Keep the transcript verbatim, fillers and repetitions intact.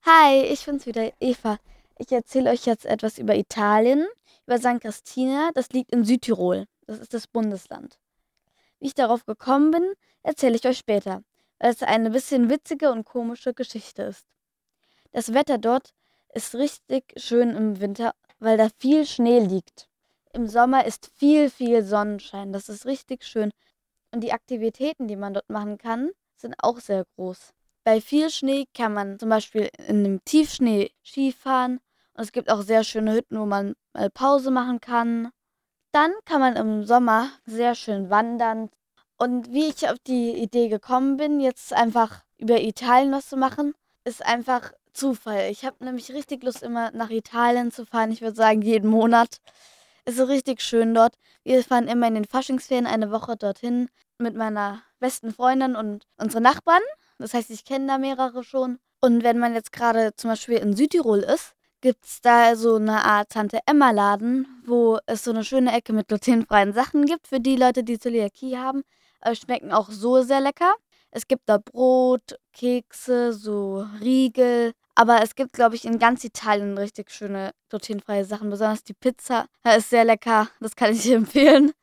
Hi, ich bin's wieder, Eva. Ich erzähle euch jetzt etwas über Italien, über San Castina. Das liegt in Südtirol. Das ist das Bundesland. Wie ich darauf gekommen bin, erzähle ich euch später, weil es eine bisschen witzige und komische Geschichte ist. Das Wetter dort ist richtig schön im Winter, weil da viel Schnee liegt. Im Sommer ist viel, viel Sonnenschein. Das ist richtig schön. Und die Aktivitäten, die man dort machen kann, sind auch sehr groß. Bei viel Schnee kann man zum Beispiel in einem Tiefschnee Skifahren. Und es gibt auch sehr schöne Hütten, wo man mal Pause machen kann. Dann kann man im Sommer sehr schön wandern. Und wie ich auf die Idee gekommen bin, jetzt einfach über Italien was zu machen, ist einfach Zufall. Ich habe nämlich richtig Lust, immer nach Italien zu fahren. Ich würde sagen, jeden Monat. Es ist so richtig schön dort. Wir fahren immer in den Faschingsferien eine Woche dorthin mit meiner besten Freundin und unseren Nachbarn. Das heißt, ich kenne da mehrere schon. Und wenn man jetzt gerade zum Beispiel in Südtirol ist, gibt es da so eine Art Tante-Emma-Laden, wo es so eine schöne Ecke mit glutenfreien Sachen gibt für die Leute, die Zöliakie haben. Aber schmecken auch so sehr lecker. Es gibt da Brot, Kekse, so Riegel. Aber es gibt, glaube ich, in ganz Italien richtig schöne glutenfreie Sachen. Besonders die Pizza äh, ist sehr lecker. Das kann ich dir empfehlen.